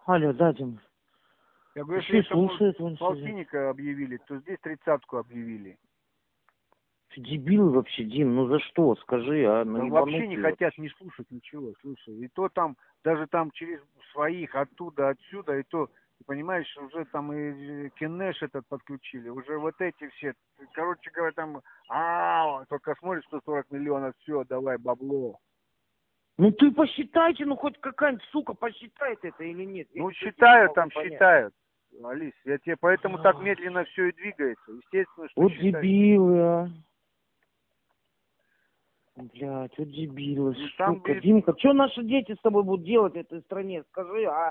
Алло, да, Дим. Я говорю, Еще если и слушает он это сидит. полтинника объявили, то здесь 30-ку объявили. Ты дебил вообще, Дим, ну за что? Скажи, а? Ну Да вообще не ебанутый хотят вообще. не слушать ничего, слушай. И то там, даже там через своих, оттуда, отсюда, и то, ты понимаешь, уже там и Кенеш этот подключили, уже вот эти все, короче говоря, там, только смотришь 140 миллионов, все, давай бабло. Ну ты посчитайте, ну хоть какая-нибудь сука посчитает это или нет. Я Ну, что тебе не считают могу там, понять. считают, Алис, я тебе поэтому так медленно все и двигается. Естественно, что Вот считают. дебилы, а. Блядь, вот дебилы, Ну, там сука. Димка, что наши дети с тобой будут делать в этой стране? Скажи, а?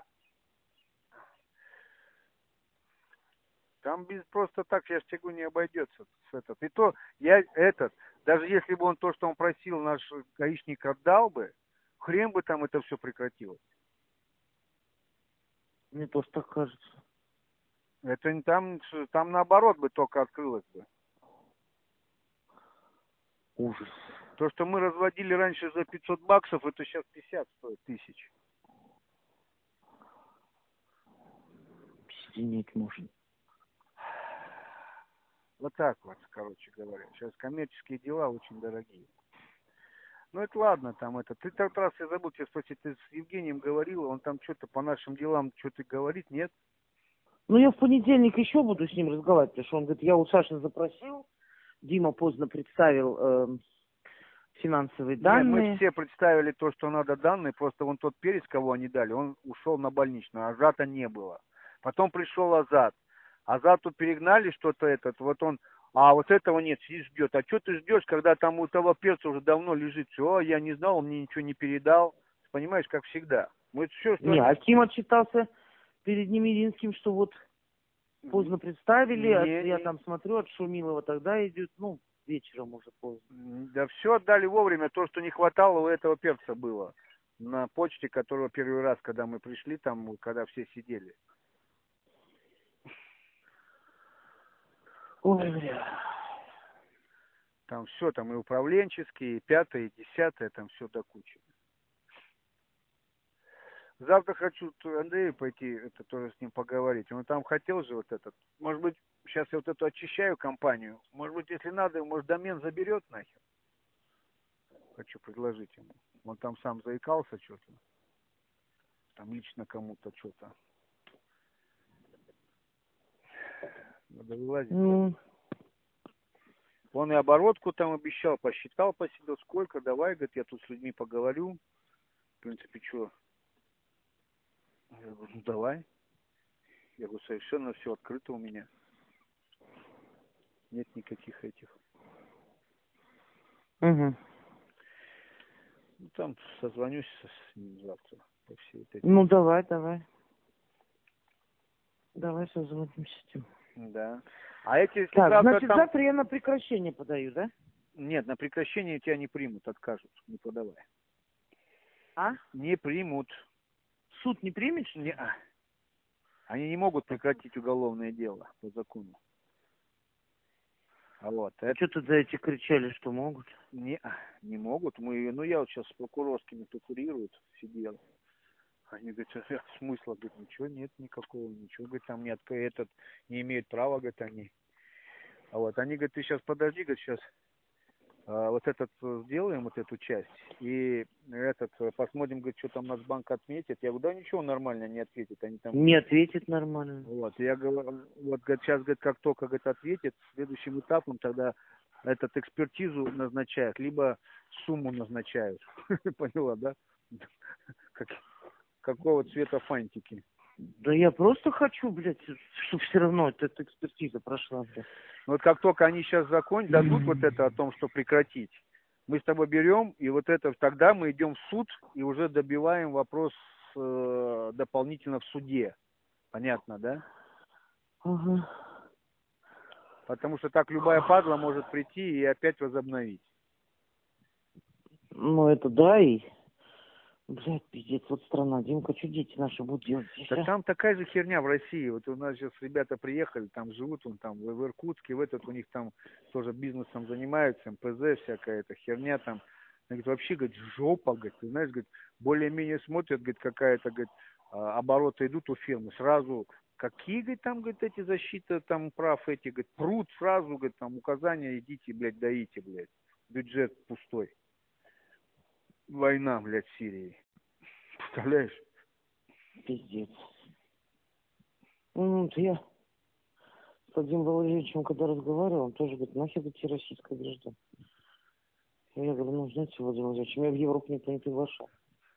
Там без просто так, я ж тебе говорю, не обойдется с этот. И то, я этот, даже если бы он то, что он просил, наш гаишник отдал бы, хрен бы там это все прекратилось. Мне тоже так кажется. Это не там, там наоборот бы только открылось бы. Ужас. То, что мы разводили раньше за 500 баксов, это сейчас 50 стоит тысяч. Пизденеть можно. Вот так вот, короче говоря. Сейчас коммерческие дела очень дорогие. Ну, это ладно, там это. Ты тот раз, я забыл тебя спросить, ты с Евгением говорил, он там что-то по нашим делам что-то говорит, нет? Ну, я в понедельник еще буду с ним разговаривать, потому что он говорит, я у Саши запросил, Дима поздно представил финансовые Не, мы данные. все представили то, что надо данные, просто вон тот перец, кого они дали, он ушел на больничную, а Азата не было. Потом пришел Азат. Азату перегнали что-то этот, вот он, а вот этого нет, сидит ждет. А что ты ждешь, когда там у того перца уже давно лежит все, я не знал, он мне ничего не передал. Понимаешь, как всегда. Мы все, что Не, они... Аким отчитался перед Немиринским, что вот поздно представили, а Не, я не. там смотрю, от Шумилова тогда идет, ну, вечером уже поздно. Да все отдали вовремя, то, что не хватало, у этого перца было. На почте, которого первый раз, когда мы пришли, там, когда все сидели. Ой, бля. Там все, там и управленческие, и пятое, и десятое, там все до кучи. Завтра хочу к Андрею пойти, это тоже с ним поговорить. Он там хотел же вот этот. Может быть, сейчас я вот эту очищаю компанию. Может быть, если надо, может, домен заберет нахер. Хочу предложить ему. Он там сам заикался что-то. Там лично кому-то что-то. Надо вылазить. Ну, Он и оборотку там обещал, посчитал, посидел, сколько, давай, говорит, я тут с людьми поговорю. В принципе, что? Я говорю, ну давай. Я говорю, совершенно все открыто у меня. Нет никаких этих. угу. Ну, там созвонюсь с ним завтра по всей этой Ну, теме. давай, давай. Давай созвонимся с ним. Да. А эти, если Так, завтра значит, там... завтра я на прекращение подаю, да? Нет, на прекращение тебя не примут, откажут. Не подавай. А? Не примут. Суд не примет, что ли? Не-а. Они не могут прекратить уголовное дело по закону. А вот А это что тогда эти кричали, что могут? не могут. Мы, ну я вот сейчас с прокурорскими кто курирует, сидел. Они говорят, смысла, говорит, ничего нет никакого, ничего, говорит, там нет, этот не имеет права, говорит, они. А вот они говорят, ты сейчас подожди, говорит, сейчас вот этот сделаем, вот эту часть, и этот посмотрим, говорит, что там Нацбанк отметит. Я говорю, да ничего, нормально не ответит, они там... Не ответит нормально. Вот, я говорю, вот, говорит, сейчас, говорит, как только, говорит, ответит, следующим этапом тогда этот экспертизу назначают, либо сумму назначают. Поняла, да? Какого цвета фантики? Да я просто хочу, блядь, чтобы все равно эта экспертиза прошла, блядь. Вот как только они сейчас закончат, дадут вот это о том, что прекратить, мы с тобой берем, и вот это, тогда мы идем в суд и уже добиваем вопрос дополнительно в суде. Понятно, да? Ага. Потому что так любая падла может прийти и опять возобновить. Ну, это да, и... Блядь, пиздец, вот страна. Димка, что дети наши будут делать здесь, Так а? там такая же херня в России. Вот у нас сейчас ребята приехали, там живут, он там в Иркутске, в этот у них там тоже бизнесом занимаются, МПЗ всякая эта херня там. Говорит, вообще, говорит, жопа, говорит, ты знаешь, говорит, более-менее смотрят, говорит, какая-то, говорит, обороты идут у фирмы, сразу какие, говорит, там, говорит, эти защиты, там, прав эти, говорит, прут сразу, говорит, там, указания, идите, блядь, доите, блядь. Бюджет пустой. Война, блядь, в Сирии. Представляешь? Пиздец. Ну, вот я с Владимиром Валерьевичем, когда разговаривал, он тоже говорит, нахер идти российское гражданство. Я говорю, ну, знаете, Владимир Владимирович, меня в Европу никто не приглашал.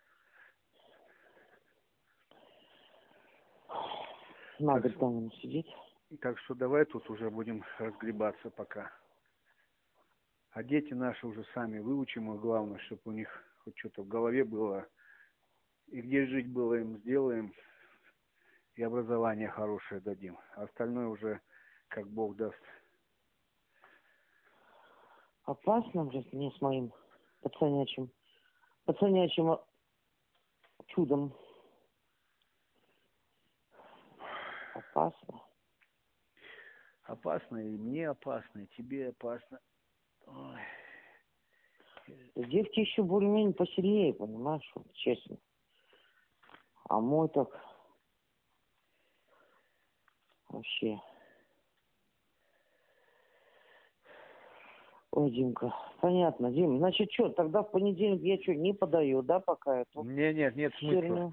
Надо там сидеть. Так что давай тут уже будем разгребаться пока. А дети наши уже сами выучим, и главное, чтобы у них хоть что-то в голове было, и где жить было им сделаем, и образование хорошее дадим. А остальное уже как Бог даст. Опасно, блядь, мне с моим пацанячим чудом. Опасно. Опасно, и мне опасно, и тебе опасно. Ой. Девки еще более-менее посильнее, понимаешь, вот, честно. А мой так вообще. Ой, Димка, понятно, Дим. Значит, что, тогда в понедельник я что, не подаю, да, пока эту Нет смысла. херню?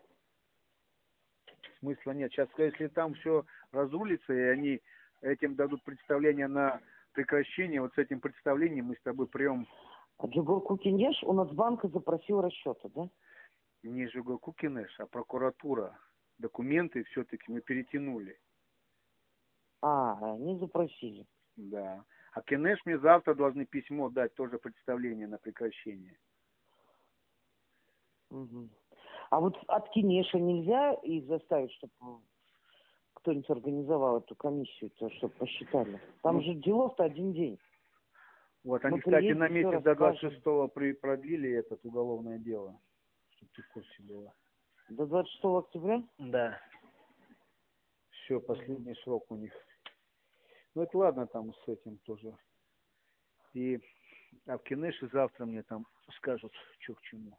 Смысла нет. Сейчас, если там все разрулится, и они этим дадут представление на прекращение, вот с этим представлением мы с тобой прием. А Джигур Кукинеш у Нацбанка запросил расчеты, да? Не Жигур Кукинеш, а прокуратура. Документы все-таки мы перетянули. А, они запросили. Да. А Кенеш мне завтра должны письмо дать, тоже представление на прекращение. Угу. А вот от Кинеша нельзя их заставить, чтобы кто-нибудь организовал эту комиссию, чтобы посчитали? Там же делов-то один день. Вот, они, кстати, на месяц до 26-го продлили это уголовное дело, чтобы ты в курсе была. До 26 октября? Да. Все, последний срок у них. Ну, это ладно там с этим тоже. И в Кинеше завтра мне там скажут, что к чему.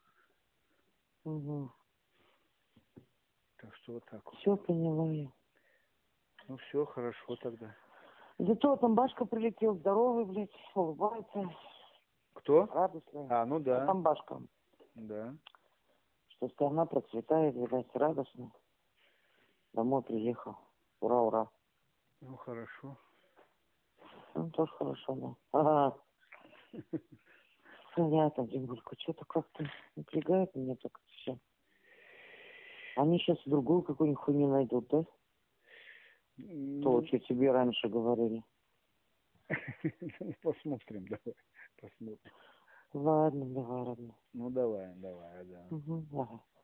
Угу. Так что вот так вот. Все поняла я. Ну, все, хорошо тогда. Зато там Башка прилетел, здоровый, блядь, улыбается. Кто? Радостный. А, ну да. А там Башка. Да. Что страна процветает, видать, радостно. Домой приехал. Ура, ура. Ну, хорошо. Ну, тоже хорошо, да. Ага. Понятно, Димулька, что-то как-то напрягает меня так все. Они сейчас другую какую-нибудь хуйню найдут, да? То, что тебе раньше говорили. Посмотрим, давай. Посмотрим. Ладно, давай, родной. Ну, давай, да. Угу, давай.